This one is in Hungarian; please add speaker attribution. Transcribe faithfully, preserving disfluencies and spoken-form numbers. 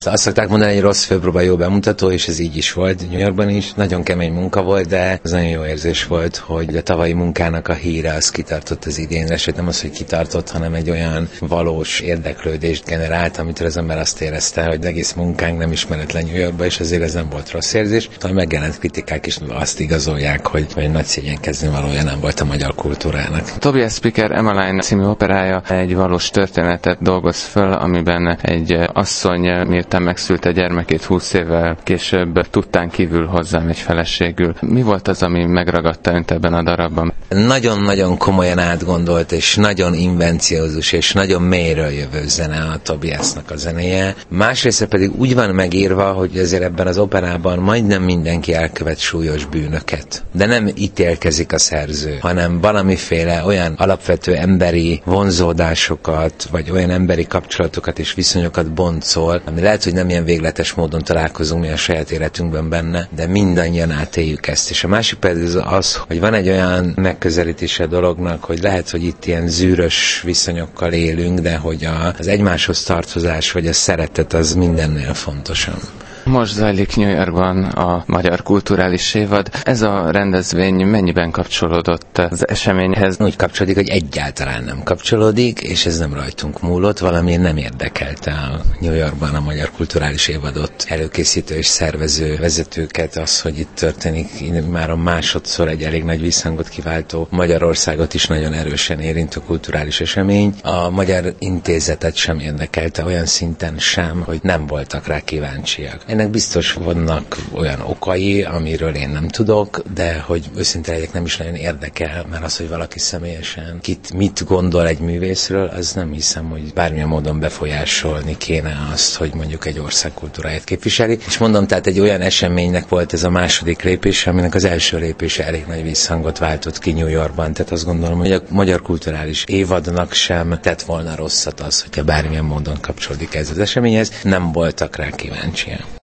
Speaker 1: Azt szokták mondani, hogy rossz főpróba jó bemutató, és ez így is volt New Yorkban is. Nagyon kemény munka volt, de ez nagyon jó érzés volt, hogy a tavalyi munkának a híre az kitartott az idénre, sőt nem az, hogy kitartott, hanem egy olyan valós érdeklődést generált, amitől az ember azt érezte, hogy egész munkánk nem ismeretlen New Yorkba, és azért ez nem volt rossz érzés. A megjelent kritikák is azt igazolják, hogy, hogy nagy szégyenkezni valója nem volt a magyar kultúrának.
Speaker 2: Tobias Picker Emmeline című operája egy valós történetet dolgoz föl, amiben egy asszony, miután megszülte gyermekét húsz évvel később, tudtán kívül hozzám egy feleségül. Mi volt az, ami megragadta önt ebben a darabban?
Speaker 1: Nagyon-nagyon komolyan átgondolt, és nagyon invenciózus, és nagyon mélyről jövő zene a Tobiasnak a zenéje. Másrészt pedig úgy van megírva, hogy azért ebben az operában majdnem mindenki elkövet súlyos bűnöket. De nem ítélkezik a szerző, hanem valamiféle olyan alapvető emberi vonzódásokat, vagy olyan emberi kapcsolatokat és viszonyokat bontszol, ami lehet, hogy nem ilyen végletes módon találkozunk mi a saját életünkben benne, de mindannyian átéljük ezt. És a másik pedig az, hogy van egy olyan megközelítése a dolognak, hogy lehet, hogy itt ilyen zűrös viszonyokkal élünk, de hogy a, az egymáshoz tartozás, vagy a szeretet az mindennél fontosabb.
Speaker 2: Most zajlik New Yorkban a Magyar Kulturális Évad. Ez a rendezvény mennyiben kapcsolódott az eseményhez?
Speaker 1: Úgy kapcsolódik, hogy egyáltalán nem kapcsolódik, és ez nem rajtunk múlott, valamiért nem érdekelte a New Yorkban a Magyar Kulturális Évadot előkészítő és szervező vezetőket az, hogy itt történik már a másodszor egy elég nagy visszhangot kiváltó, Magyarországot is nagyon erősen érintő kulturális esemény. A Magyar Intézetet sem érdekelte olyan szinten sem, hogy nem voltak rá kíváncsiak. Ennek biztos vannak olyan okai, amiről én nem tudok, de hogy őszinte legyek, nem is nagyon érdekel, mert az, hogy valaki személyesen kit mit gondol egy művészről, az nem hiszem, hogy bármilyen módon befolyásolni kéne azt, hogy mondjuk egy ország kultúráját képviseli. És mondom, tehát egy olyan eseménynek volt ez a második lépés, aminek az első lépése elég nagy visszhangot váltott ki New Yorkban. Tehát azt gondolom, hogy a Magyar Kulturális Évadnak sem tett volna rosszat az, hogyha bármilyen módon kapcsolódik ez az eseményhez. Nem voltak rá kíváncsiak.